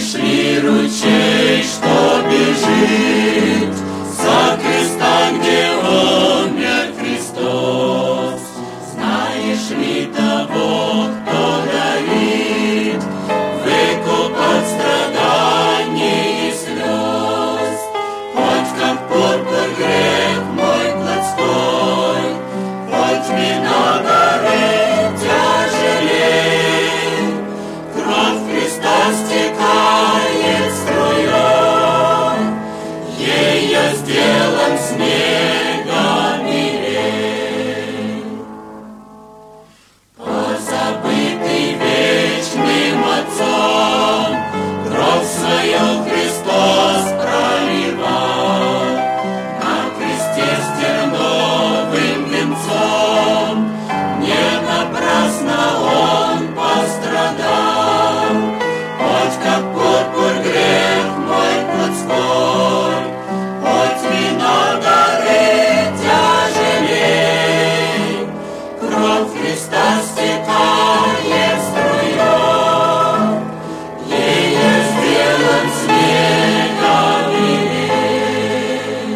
Знаешь ли ручей, что бежит за креста, где умер Христос? Знаешь ли того, кто дарит выкуп от страданий и слез? Хоть как пурпур грех мой плотской, хоть вино горы тяжелей, кровь Христа стекает струей, ею сделан снега милей. Позабытый вечным Отцом, кровь свою Христос проливал, на кресте с терновым венцом не напрасно Он пострадал. Хоть как пурпур грех мой плотской, хоть вино горы тяжелей, кровь Христа стекает струей, ею сделан снега милей.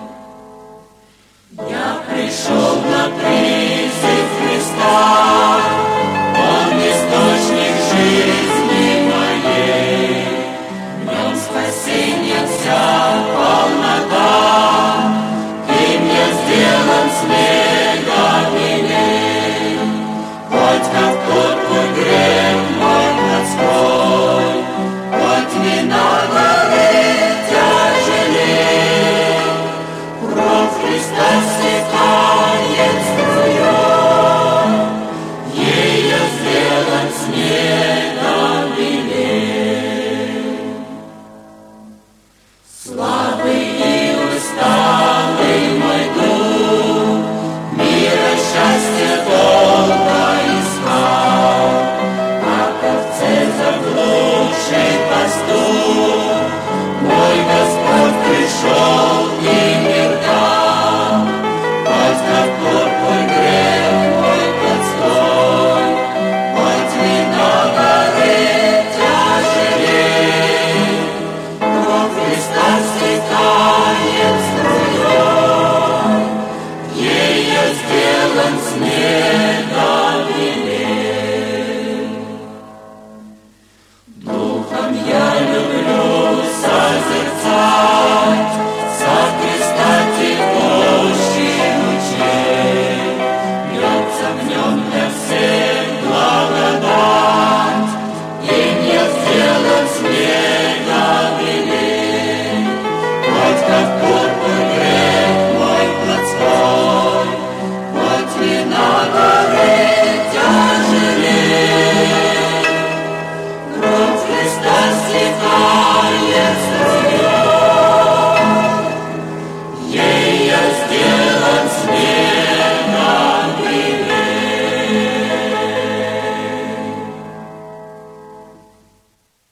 Я пришел на призыв Христа, Он источник жизни моей, в Нем спасенья вся полнота, и мне сделан снега милей. Хоть как пурпур грех мой плотской, хоть вино горы тяжелей, кровь Христа стекает струей, ею сделан снега милей. Слабый и усталый мой дух мира счастья долго искал, как овце заблудший пастух, мой Господь пришел и мир дал. Хоть как пурпур грех мой плотской, хоть вино горы тяжелей, кровь Христа стекает струей, ею сделан снега милей. Духом я люблю созерцать со креста текущий лучей, льется в Нем для всех благодать, и мне сделан снега милей. Хоть как пурпур грех мой плотской, хоть вино горы тяжелей, кровь Христа стекает